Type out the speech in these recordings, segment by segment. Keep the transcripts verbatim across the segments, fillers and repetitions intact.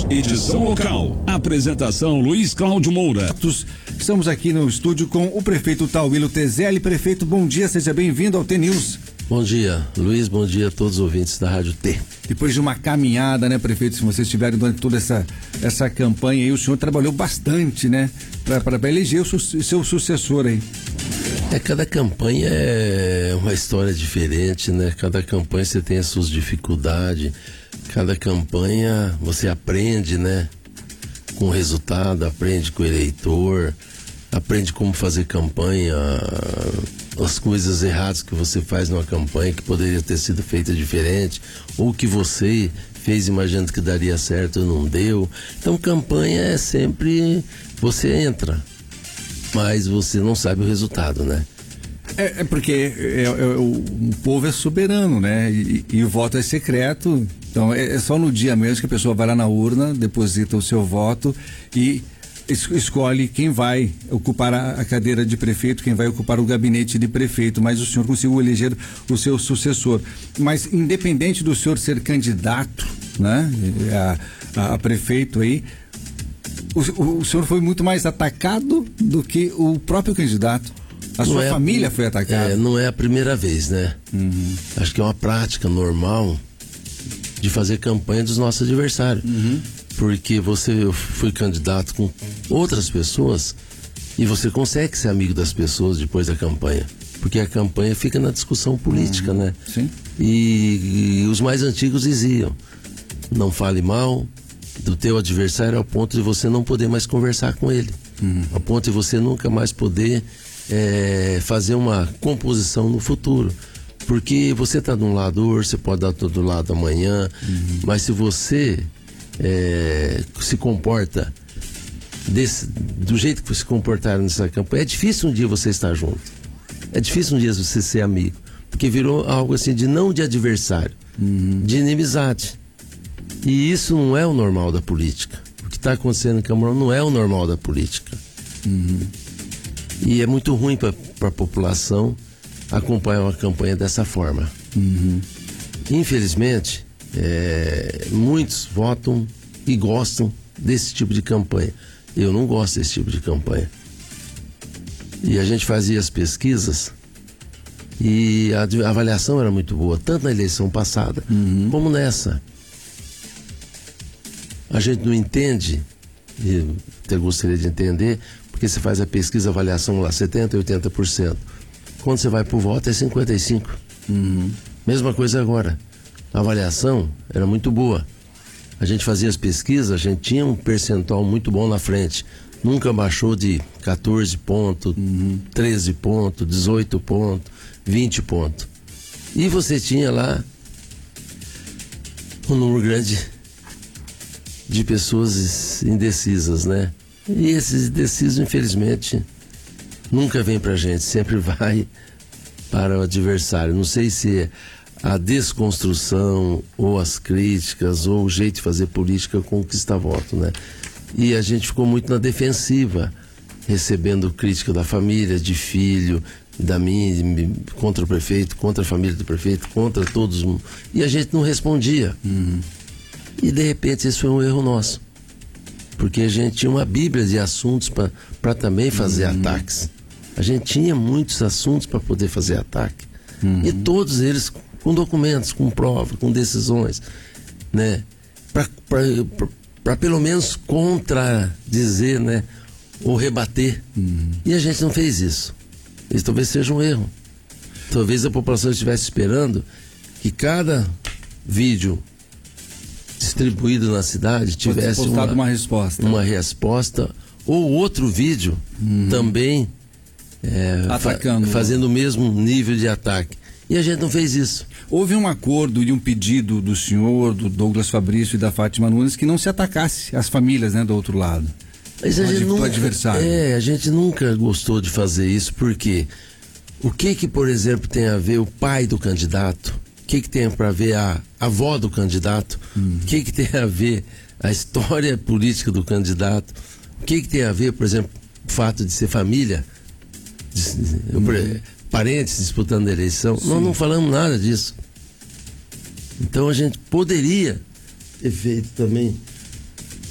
Edição local. Apresentação Luiz Cláudio Moura. Estamos aqui no estúdio com o prefeito Tauílio Tezelli. Prefeito, bom dia, seja bem-vindo ao T-News. Bom dia, Luiz, bom dia a todos os ouvintes da Rádio T. Depois de uma caminhada, né, prefeito, se vocês estiverem durante toda essa, essa campanha aí, o senhor trabalhou bastante, né, para eleger o su seu sucessor aí. É, cada campanha é uma história diferente, né, cada campanha você tem as suas dificuldades, cada campanha você aprende, né, com o resultado, aprende com o eleitor, aprende como fazer campanha, as coisas erradas que você faz numa campanha que poderia ter sido feita diferente, ou que você fez imaginando que daria certo e não deu. Então campanha é sempre, você entra, mas você não sabe o resultado, né? É, é porque é, é, o, o povo é soberano, né? E, e o voto é secreto, então é, é só no dia mesmo que a pessoa vai lá na urna, deposita o seu voto e escolhe quem vai ocupar a cadeira de prefeito, quem vai ocupar o gabinete de prefeito, mas o senhor conseguiu eleger o seu sucessor. Mas independente do senhor ser candidato, né, a, a prefeito aí, o, o, o senhor foi muito mais atacado do que o próprio candidato. A sua é, família foi atacada. É, não é a primeira vez, né? Uhum. Acho que é uma prática normal de fazer campanha dos nossos adversários. Uhum. Porque você foi candidato com outras pessoas e você consegue ser amigo das pessoas depois da campanha. Porque a campanha fica na discussão política, uhum. né? Sim. E, e os mais antigos diziam, não fale mal do teu adversário ao ponto de você não poder mais conversar com ele. Uhum. Ao ponto de você nunca mais poder é, fazer uma composição no futuro. Porque você está de um lado hoje, você pode estar do lado amanhã, uhum. mas se você É, se comporta desse, do jeito que se comportaram nessa campanha, é difícil um dia você estar junto, é difícil um dia você ser amigo, porque virou algo assim de não de adversário, uhum. de inimizade, e isso não é o normal da política. O que está acontecendo em Camarão não é o normal da política, uhum. e é muito ruim para a população acompanhar uma campanha dessa forma. uhum. Infelizmente É, muitos votam e gostam desse tipo de campanha. Eu não gosto desse tipo de campanha. E a gente fazia as pesquisas e a, a avaliação era muito boa, tanto na eleição passada uhum. como nessa. A gente não entende, e até gostaria de entender, porque você faz a pesquisa, a avaliação lá setenta por cento, oitenta por cento. Quando você vai pro voto é cinquenta e cinco por cento. Uhum. Mesma coisa agora. A avaliação era muito boa. A gente fazia as pesquisas, a gente tinha um percentual muito bom na frente. Nunca baixou de quatorze pontos, uhum. treze pontos, dezoito pontos, vinte pontos. E você tinha lá um número grande de pessoas indecisas, né? E esses indecisos, infelizmente, nunca vem pra gente, sempre vai para o adversário. Não sei se é a desconstrução, ou as críticas, ou o jeito de fazer política conquista voto, né? E a gente ficou muito na defensiva, recebendo crítica da família, de filho, da minha, contra o prefeito, contra a família do prefeito, contra todos, e a gente não respondia. Uhum. E de repente isso foi um erro nosso, porque a gente tinha uma bíblia de assuntos para também fazer uhum. ataques. A gente tinha muitos assuntos para poder fazer ataque, uhum. e todos eles com documentos, com prova, com decisões, né? Para pelo menos contradizer, né? Ou rebater. Uhum. E a gente não fez isso. Isso talvez seja um erro. Talvez a população estivesse esperando que cada vídeo distribuído na cidade tivesse uma, uma resposta. Uma resposta, ou outro vídeo uhum. também é, atacando, fa fazendo o mesmo nível de ataque. E a gente não fez isso. Houve um acordo e um pedido do senhor, do Douglas Fabrício e da Fátima Nunes que não se atacasse as famílias, né, do outro lado. Mas a gente nunca, adversário. É, a gente nunca gostou de fazer isso, porque o que que, por exemplo, tem a ver o pai do candidato? O que que tem para ver a avó do candidato? Uhum. O que que tem a ver a história política do candidato? O que que tem a ver, por exemplo, o fato de ser família? De, uhum. Parentes disputando a eleição? Sim. Nós não falamos nada disso. Então a gente poderia ter feito também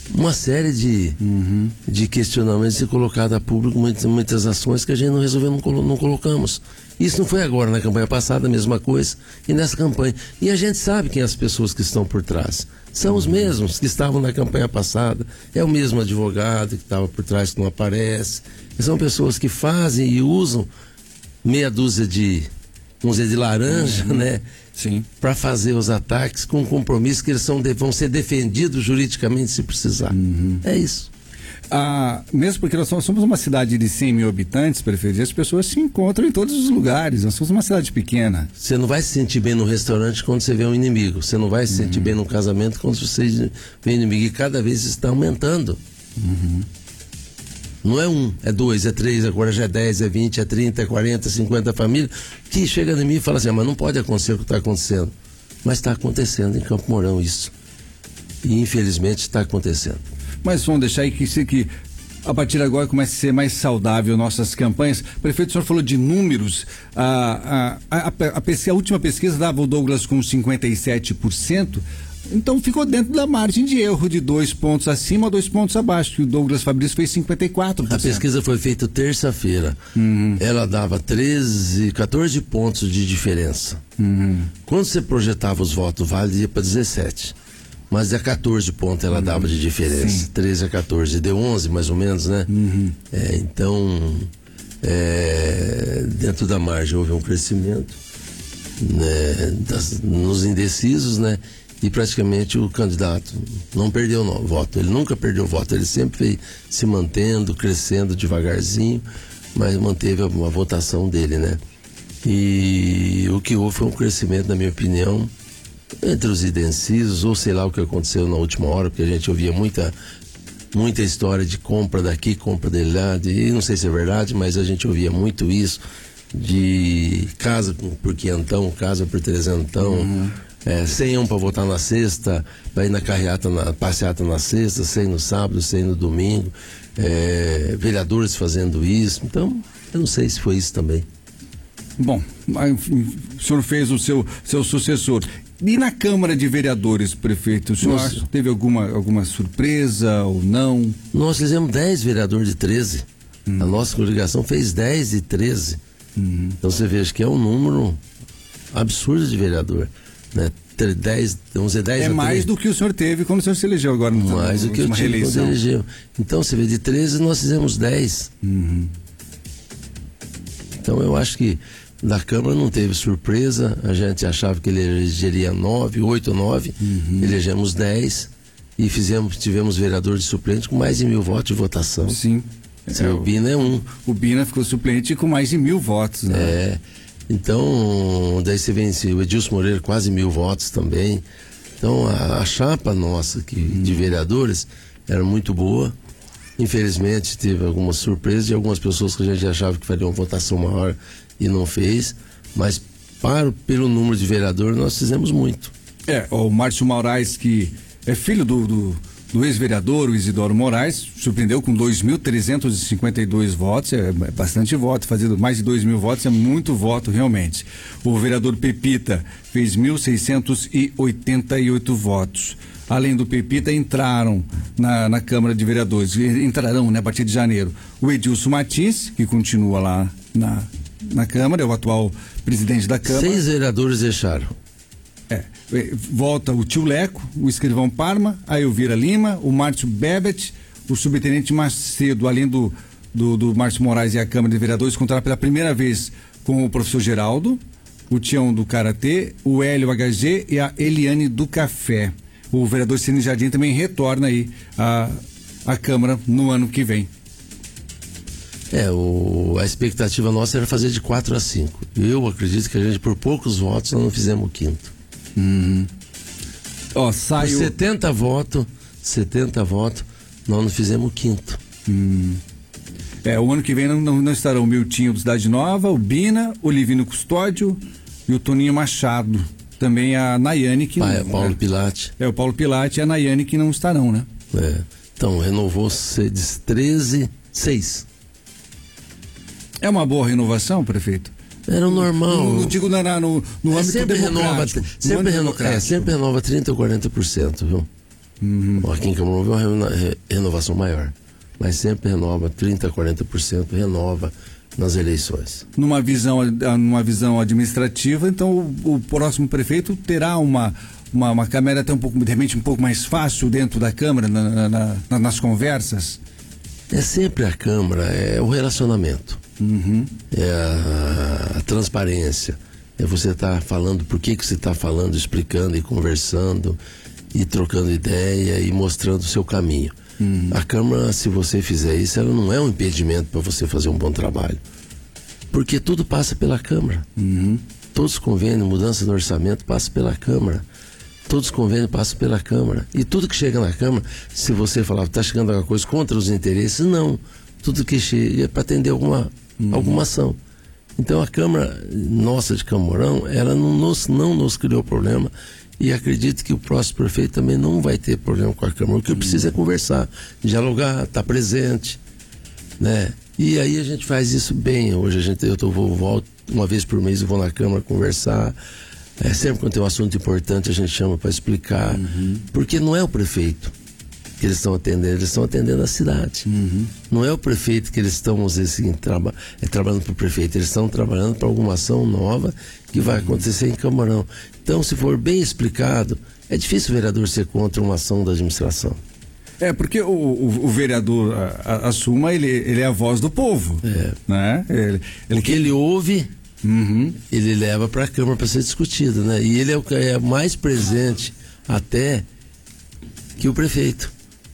uma série de, uhum. de questionamentos e colocado a público muitas, muitas ações que a gente não resolveu, não, colo, não colocamos. Isso não foi agora, na campanha passada a mesma coisa, e nessa campanha. E a gente sabe quem as pessoas que estão por trás. São os mesmos que estavam na campanha passada, é o mesmo advogado que estava por trás que não aparece. São pessoas que fazem e usam meia dúzia de, vamos dizer, de laranja, uhum. né? Sim. Para fazer os ataques com compromisso que eles são, vão ser defendidos juridicamente se precisar. Uhum. É isso. Ah, mesmo porque nós somos uma cidade de cem mil habitantes, prefeito, e as pessoas se encontram em todos os lugares. Nós somos uma cidade pequena. Você não vai se sentir bem no restaurante quando você vê um inimigo. Você não vai se sentir uhum. bem no casamento quando você vê um inimigo. E cada vez está aumentando. Uhum. Não é um, é dois, é três, agora já é dez, é vinte, é trinta, é quarenta, cinquenta famílias que chega em mim e fala assim, ah, mas não pode acontecer o que está acontecendo. Mas está acontecendo em Campo Mourão isso. E infelizmente está acontecendo. Mas vamos deixar aí que, que a partir de agora comece a ser mais saudável nossas campanhas. Prefeito, o senhor falou de números. A, a, a, a, a, a última pesquisa dava o Douglas com cinquenta e sete por cento. Então ficou dentro da margem de erro de dois pontos acima ou dois pontos abaixo, que o Douglas Fabrício fez cinquenta e quatro por cento. A pesquisa foi feita terça-feira. Uhum. Ela dava treze, quatorze pontos de diferença. Uhum. Quando você projetava os votos válidos, ia para dezessete. Mas é quatorze pontos ela uhum. dava de diferença. Sim. treze a quatorze, deu onze mais ou menos, né? Uhum. É, então, é, dentro da margem houve um crescimento, né, das, nos indecisos, né? E praticamente o candidato não perdeu no voto, ele nunca perdeu voto, ele sempre veio se mantendo, crescendo devagarzinho, mas manteve a, a votação dele, né? E o que houve foi um crescimento, na minha opinião, entre os indecisos, ou sei lá o que aconteceu na última hora, porque a gente ouvia muita, muita história de compra daqui, compra dele lá, e não sei se é verdade, mas a gente ouvia muito isso, de casa por quinhentão, casa por trezentão, uhum. É, cem um para votar na sexta, vai ir na carreata, na passeata na sexta, cem no sábado, cem no domingo, é, vereadores fazendo isso. Então, eu não sei se foi isso também. Bom, o senhor fez o seu, seu sucessor. E na Câmara de Vereadores, prefeito, o senhor Nossa. teve alguma, alguma surpresa ou não? Nós fizemos dez vereadores de treze. Hum. A nossa coligação fez dez e treze. Hum. Então você veja que é um número absurdo de vereador. Né? dez, vamos dizer, dez é mais treze. Do que o senhor teve quando o senhor se elegeu agora. No mais do que eu tive quando elegeu. Então você vê, de treze nós fizemos dez. Uhum. Então eu acho que da Câmara não teve surpresa. A gente achava que ele elegeria nove, oito ou nove. Uhum. Elegemos dez e fizemos, tivemos vereador de suplente com mais de mil votos de votação. Sim. É, o Bina é um. O Bina ficou suplente com mais de mil votos, né? É. Então, daí você vence o Edilson Moreira, quase mil votos também. Então, a, a chapa nossa que, hum. de vereadores era muito boa. Infelizmente, teve algumas surpresas de algumas pessoas que a gente achava que faria uma votação maior e não fez. Mas, para, pelo número de vereadores, nós fizemos muito. É, o Márcio Moraes, que é filho do... do... do ex-vereador, o Isidoro Moraes, surpreendeu com dois mil trezentos e cinquenta e dois votos, é bastante voto, fazendo mais de dois mil votos, é muito voto realmente. O vereador Pepita fez mil seiscentos e oitenta e oito votos. Além do Pepita, entraram na, na Câmara de Vereadores, entrarão, né, a partir de janeiro, o Edilson Martins, que continua lá na, na Câmara, é o atual presidente da Câmara. Seis vereadores deixaram. É, volta o tio Leco, o escrivão Parma, a Elvira Lima, o Márcio Bebet, o subtenente Macedo, além do, do, do Márcio Moraes e a Câmara de Vereadores, contará pela primeira vez com o professor Geraldo, o Tião do Karatê, o Hélio H G e a Eliane do Café. O vereador Cine Jardim também retorna aí à, à Câmara no ano que vem. É, o, a expectativa nossa era fazer de quatro a cinco. Eu acredito que a gente, por poucos votos, nós não fizemos o quinto. Uhum. Ó, saiu... setenta votos, setenta votos, nós não fizemos o quinto. Hum. É, o ano que vem não, não, não estarão o Miltinho do Cidade Nova, o Bina, o Livino Custódio e o Toninho Machado. Também a Nayane, que... Ah, é, Paulo é, Pilate. É, o Paulo Pilate e a Nayane que não estarão, né? É. Então, renovou-se de treze, seis. É uma boa renovação, prefeito? Era o normal. Não, não digo na, no, no é, âmbito sempre democrático. Renova, sempre, reno, é, sempre renova trinta ou quarenta por cento, viu? Uhum. Aqui em Camarão vê uma renovação maior, mas sempre renova trinta, quarenta por cento, renova nas eleições. Numa visão, numa visão administrativa, então o, o próximo prefeito terá uma, uma, uma câmera até um pouco, de repente um pouco mais fácil dentro da Câmara, na, na, na, nas conversas? É sempre a Câmara, é o relacionamento, uhum. é a, a transparência, é você estar tá falando por que que você está falando, explicando e conversando e trocando ideia e mostrando o seu caminho. Uhum. A Câmara, se você fizer isso, ela não é um impedimento para você fazer um bom trabalho, porque tudo passa pela Câmara. Uhum. Todos os convênios, mudança no orçamento passa pela Câmara, todos os convênios passam pela Câmara, e tudo que chega na Câmara, se você falar está chegando alguma coisa contra os interesses, não, tudo que chega é para atender alguma, uhum. alguma ação. Então a Câmara nossa de Camorão, ela não nos, não nos criou problema. E acredito que o próximo prefeito também não vai ter problema com a Câmara. O que precisa é conversar, dialogar, estar presente, né? E aí a gente faz isso bem. Hoje a gente, eu tô, vou, volto uma vez por mês, eu vou na Câmara conversar. É, sempre quando tem um assunto importante a gente chama para explicar. Uhum. Porque não é o prefeito que eles estão atendendo, eles estão atendendo a cidade. Uhum. Não é o prefeito que eles estão, vamos dizer assim, traba, é, trabalhando para o prefeito, eles estão trabalhando para alguma ação nova que vai acontecer em Camarão. Então, se for bem explicado, é difícil o vereador ser contra uma ação da administração. É, porque o, o, o vereador, a, a, a Suma, ele, ele é a voz do povo. É. Né? Ele, ele... O que ele ouve, uhum. ele leva para a Câmara para ser discutido, né? E ele é o que é mais presente até que o prefeito.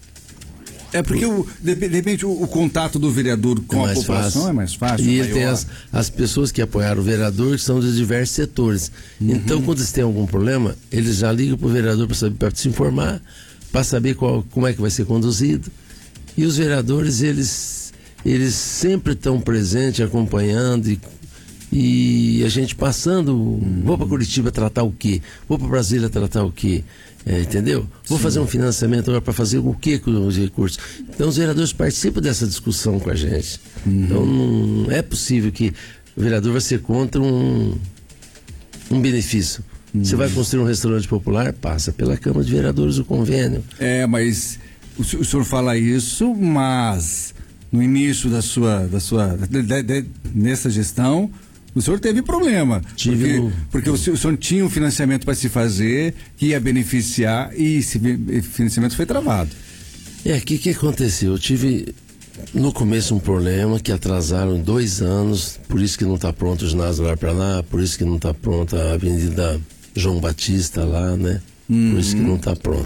É porque, o, de, de repente, o, o contato do vereador com é a população fácil. é mais fácil. E maior. ele tem as, as pessoas que apoiaram o vereador, que são de diversos setores. Uhum. Então, quando eles têm algum problema, eles já ligam para o vereador para se informar, para saber qual, como é que vai ser conduzido. E os vereadores, eles, eles sempre estão presentes, acompanhando e, e a gente passando, uhum. vou para Curitiba tratar o quê? Vou para Brasília tratar o quê? É, entendeu? Vou Sim. fazer um financiamento agora para fazer o que com os recursos? Então os vereadores participam dessa discussão com a gente. Uhum. Então não é possível que o vereador vai ser contra um, um benefício. Uhum. Você vai construir um restaurante popular, passa pela Câmara de Vereadores o convênio. É, mas o, o senhor fala isso, mas no início da sua, da sua de, de, de, nessa gestão, o senhor teve problema, Tive porque, um... porque o, senhor, o senhor tinha um financiamento para se fazer, que ia beneficiar, e esse financiamento foi travado. É, o que, que aconteceu? Eu tive, no começo, um problema que atrasaram dois anos, por isso que não está pronto o ginásio lá para lá, por isso que não está pronta a Avenida João Batista lá, né? Uhum. Por isso que não está pronto.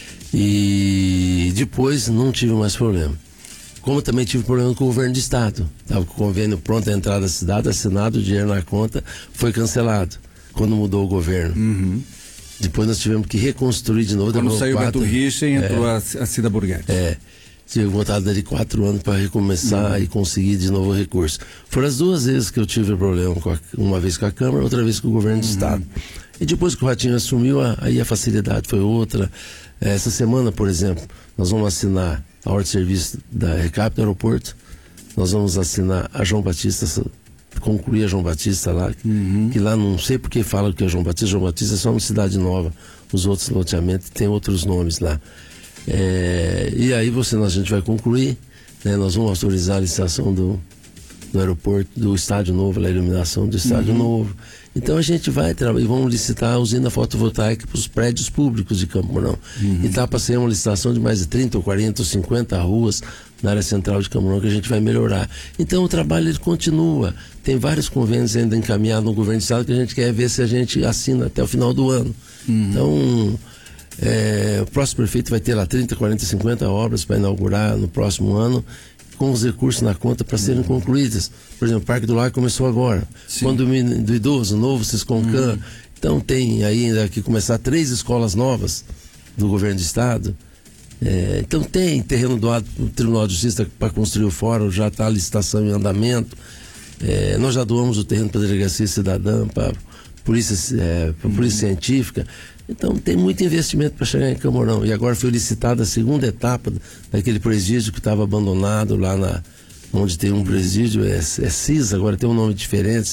E depois não tive mais problema. Como também tive problema com o governo do estado. Estava com o convênio pronto a entrada da cidade, assinado, o dinheiro na conta, foi cancelado quando mudou o governo. Uhum. Depois nós tivemos que reconstruir de novo. Quando saiu o quatro... Beto Richa e entrou é, a, a Cida Borghetti. É. Tive vontade de quatro anos para recomeçar uhum. e conseguir de novo o recurso. Foram as duas vezes que eu tive problema, com a, uma vez com a Câmara, outra vez com o governo do uhum. estado. E depois que o Ratinho assumiu, aí a facilidade foi outra. Essa semana, por exemplo, nós vamos assinar a ordem de serviço da Recap do aeroporto, nós vamos assinar a João Batista, concluir a João Batista lá, uhum. que lá não sei porque fala que é João Batista, João Batista é só uma cidade nova, os outros loteamentos tem outros nomes lá. É, e aí você, a gente vai concluir, né, nós vamos autorizar a licitação do, do aeroporto, do estádio novo, a iluminação do estádio uhum. novo. Então a gente vai trabalhar e vamos licitar a usina fotovoltaica para os prédios públicos de Campo Mourão. Uhum. E está para ser uma licitação de mais de trinta ou quarenta ou cinquenta ruas na área central de Campo Mourão que a gente vai melhorar. Então o trabalho ele continua. Tem vários convênios ainda encaminhados no governo do estado que a gente quer ver se a gente assina até o final do ano. Uhum. Então é, o próximo prefeito vai ter lá trinta, quarenta, cinquenta obras para inaugurar no próximo ano, com os recursos na conta para serem concluídas. Por exemplo, o Parque do Lar começou agora. Sim. Condomínio do Idoso, novo Cisconcan. Hum. Então tem ainda que começar três escolas novas do governo do estado. É, então tem terreno doado para o Tribunal de Justiça para construir o fórum, já está a licitação em andamento. É, nós já doamos o terreno para a Delegacia Cidadã, para a Polícia, é, para a Polícia hum. Científica. Então tem muito investimento para chegar em Camorão. E agora foi licitada a segunda etapa daquele presídio que estava abandonado lá na, onde tem um presídio, é, é CISA, agora tem um nome diferente.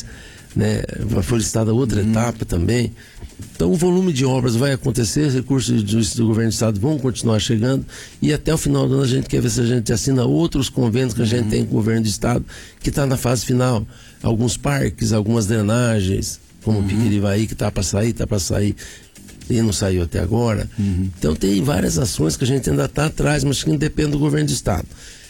né? Foi listada outra uhum. etapa também. Então o volume de obras vai acontecer, recursos do, do governo do estado vão continuar chegando, e até o final do ano a gente quer ver se a gente assina outros convênios que a gente uhum. tem com o governo do estado, que está na fase final. Alguns parques, algumas drenagens, como uhum. o Piquirivaí, que está para sair, está para sair e não saiu até agora. Uhum. Então tem várias ações que a gente ainda está atrás, mas que dependem do governo do estado.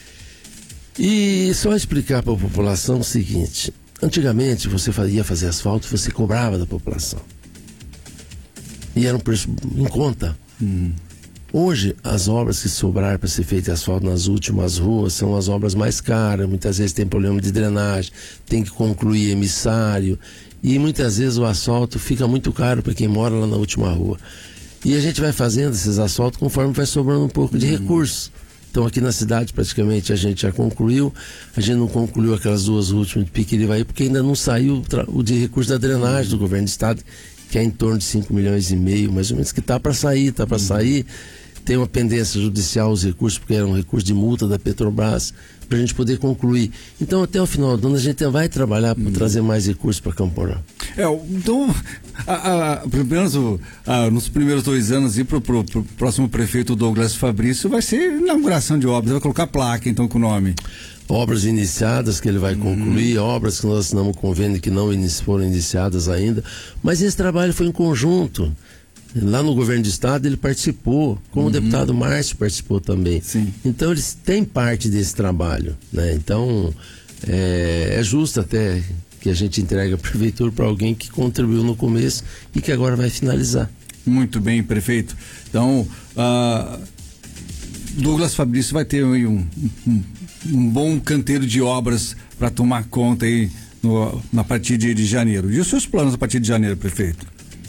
E só explicar para a população o seguinte: antigamente você ia fazer asfalto, você cobrava da população. E era um preço em conta. Uhum. Hoje, as obras que sobraram para ser feito asfalto nas últimas ruas são as obras mais caras. Muitas vezes tem problema de drenagem, tem que concluir emissário. E muitas vezes o asfalto fica muito caro para quem mora lá na última rua. E a gente vai fazendo esses asfaltos conforme vai sobrando um pouco de uhum. recurso. Então aqui na cidade praticamente a gente já concluiu. A gente não concluiu aquelas duas últimas de Piquirivaí porque ainda não saiu o de recurso da drenagem do governo do estado, que é em torno de cinco milhões e meio, mais ou menos, que está para sair, está para uhum. sair. Tem uma pendência judicial os recursos, porque era um recurso de multa da Petrobras, para a gente poder concluir. Então, até o final do ano, a gente vai trabalhar para uhum. trazer mais recursos para Campo Mourão. É, então, a, a, pelo menos a, nos primeiros dois anos, e para o próximo prefeito Douglas Fabrício, vai ser inauguração de obras, vai colocar placa, então, com o nome. Obras iniciadas que ele vai concluir, uhum. obras que nós assinamos convênio que não inici- foram iniciadas ainda, mas esse trabalho foi em conjunto. Lá no governo do estado ele participou, como uhum. o deputado Márcio participou também. Sim. Então eles têm parte desse trabalho, né? Então é, é justo até que a gente entregue a prefeitura para alguém que contribuiu no começo e que agora vai finalizar. Muito bem, prefeito. Então, uh, Douglas Fabrício vai ter aí um, um, um bom canteiro de obras para tomar conta aí no, na partir de, de janeiro. E os seus planos a partir de janeiro, prefeito?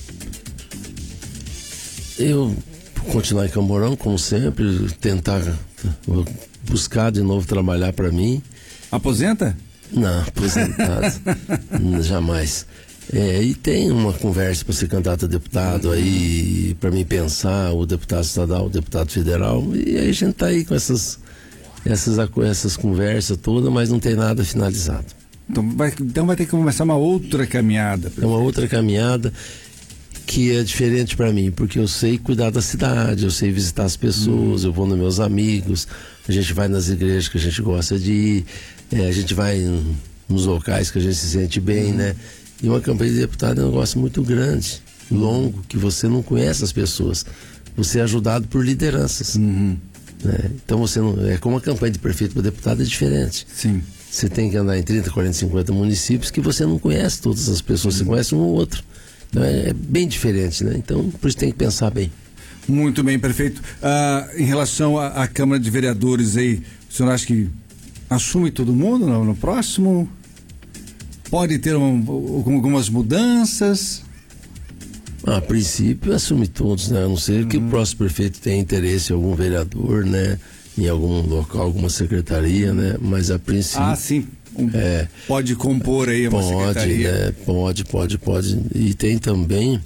Eu continuar em Campo Mourão, como sempre, tentar buscar de novo trabalhar para mim. Aposenta? Não, aposentado. Jamais. É, e tem uma conversa para ser candidato a deputado uhum. aí, para mim pensar, o deputado estadual, o deputado federal, e aí a gente tá aí com essas, essas, essas conversas todas, mas não tem nada finalizado. Então vai, então vai ter que começar uma outra caminhada. É uma outra caminhada que é diferente para mim, porque eu sei cuidar da cidade, eu sei visitar as pessoas, hum. eu vou nos meus amigos, a gente vai nas igrejas que a gente gosta de ir, é, a gente vai nos locais que a gente se sente bem, hum. né? E uma campanha de deputado é um negócio muito grande, longo, que você não conhece as pessoas. Você é ajudado por lideranças. Uhum. Né? Então você não. É como a campanha de prefeito para deputado é diferente. Sim. Você tem que andar em trinta, quarenta, cinquenta municípios que você não conhece todas as pessoas, uhum. você conhece um ou outro. Então é, é bem diferente, né? Então por isso tem que pensar bem. Muito bem, prefeito. Ah, em relação à Câmara de Vereadores aí, o senhor acha que assume todo mundo no, no próximo? Pode ter um, algumas mudanças? A princípio assume todos, né? A não ser que uhum. o próximo prefeito tenha interesse em algum vereador, né? Em algum local, alguma secretaria, né? Mas a princípio... Ah, sim. Um, é, pode compor aí uma pode, secretaria. Né? Pode, pode, pode. E tem também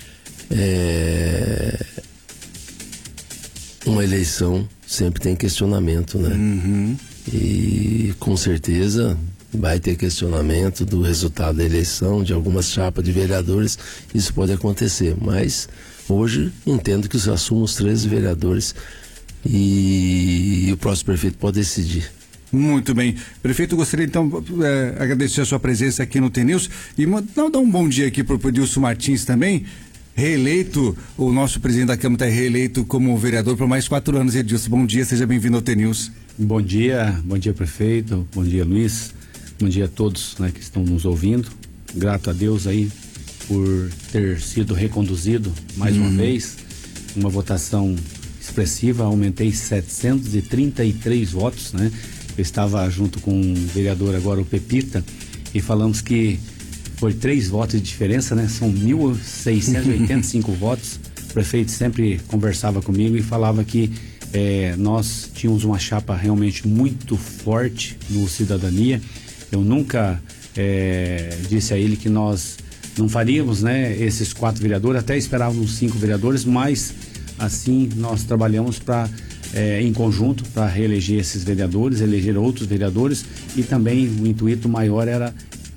é, uma eleição, sempre tem questionamento, né? Uhum. E com certeza vai ter questionamento do resultado da eleição, de algumas chapas de vereadores, isso pode acontecer, mas hoje entendo que assumam os treze vereadores e, e o próximo prefeito pode decidir. Muito bem. Prefeito, gostaria então é, agradecer a sua presença aqui no T News e não, dar um bom dia aqui para o Edilson Martins também, reeleito, o nosso presidente da Câmara está reeleito como vereador por mais quatro anos. Edilson, bom dia, seja bem-vindo ao T News. Bom dia, bom dia prefeito, bom dia Luiz, bom dia a todos, né, que estão nos ouvindo. Grato a Deus aí por ter sido reconduzido mais uhum. uma vez, uma votação expressiva, aumentei setecentos e trinta e três votos, né? Eu estava junto com o vereador agora, o Pepita, e falamos que foi três votos de diferença, né? São mil seiscentos e oitenta e cinco votos. O prefeito sempre conversava comigo e falava que eh, nós tínhamos uma chapa realmente muito forte no Cidadania. Eu nunca eh, disse a ele que nós não faríamos, né, esses quatro vereadores, até esperávamos cinco vereadores, mas assim nós trabalhamos para É, em conjunto para reeleger esses vereadores, eleger outros vereadores, e também o intuito maior era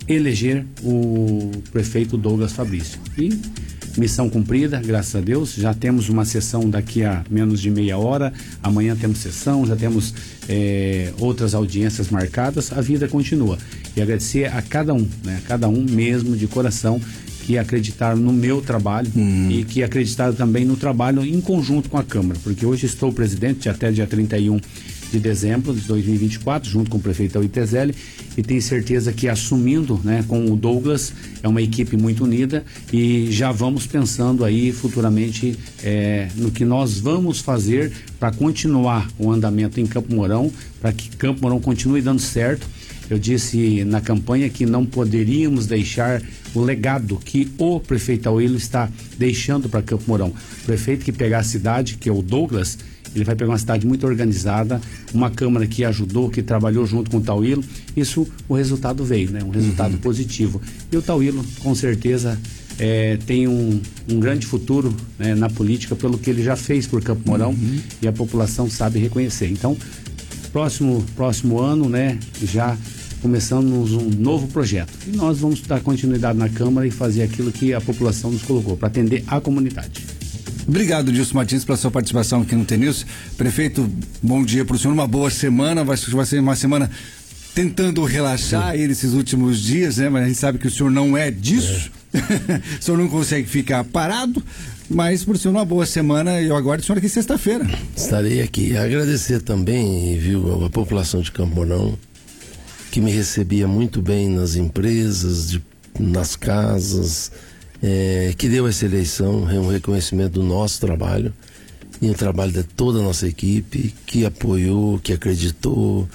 eleger o prefeito Douglas Fabrício. E missão cumprida, graças a Deus. Já temos uma sessão daqui a menos de meia hora. Amanhã temos sessão, já temos é, outras audiências marcadas. A vida continua. E agradecer a cada um, né? A cada um mesmo de coração que acreditaram no meu trabalho hum. e que acreditaram também no trabalho em conjunto com a Câmara. Porque hoje estou presidente até dia trinta e um de dezembro de dois mil e vinte e quatro, junto com o prefeito Itezelli, e tenho certeza que assumindo, né, com o Douglas, é uma equipe muito unida e já vamos pensando aí futuramente é, no que nós vamos fazer para continuar o andamento em Campo Mourão, para que Campo Mourão continue dando certo. Eu disse na campanha que não poderíamos deixar o legado que o prefeito Tauílio está deixando para Campo Mourão. O prefeito que pegar a cidade, que é o Douglas, ele vai pegar uma cidade muito organizada, uma Câmara que ajudou, que trabalhou junto com o Tauílio. Isso, o resultado veio, né? Um resultado uhum. positivo. E o Tauílio, com certeza, é, tem um, um grande futuro, né, na política, pelo que ele já fez por Campo Mourão, uhum. e a população sabe reconhecer. Então, próximo, próximo ano, né, já começamos um novo projeto. E nós vamos dar continuidade na Câmara e fazer aquilo que a população nos colocou, para atender a comunidade. Obrigado, Dilson Martins, pela sua participação aqui no T News. Prefeito, bom dia para o senhor, uma boa semana, vai, vai ser uma semana tentando relaxar aí nesses últimos dias, né? Mas a gente sabe que o senhor não é disso, é. O senhor não consegue ficar parado, mas para o senhor uma boa semana e eu aguardo o senhor aqui sexta-feira. Estarei aqui. Agradecer também, viu, a população de Campo Mourão, que me recebia muito bem nas empresas, de, nas casas, É, que deu essa eleição, é um reconhecimento do nosso trabalho e o trabalho de toda a nossa equipe, que apoiou, que acreditou,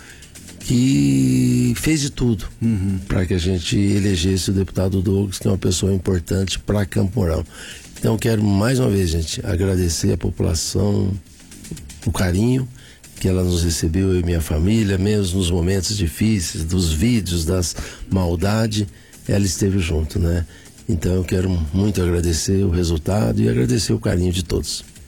que fez de tudo uhum. para que a gente elegesse o deputado Douglas, que é uma pessoa importante para Campo Mourão. Então quero mais uma vez, gente, agradecer a população, o carinho que ela nos recebeu, eu e minha família, mesmo nos momentos difíceis, dos vídeos, das maldades, ela esteve junto, né? Então eu quero muito agradecer o resultado e agradecer o carinho de todos.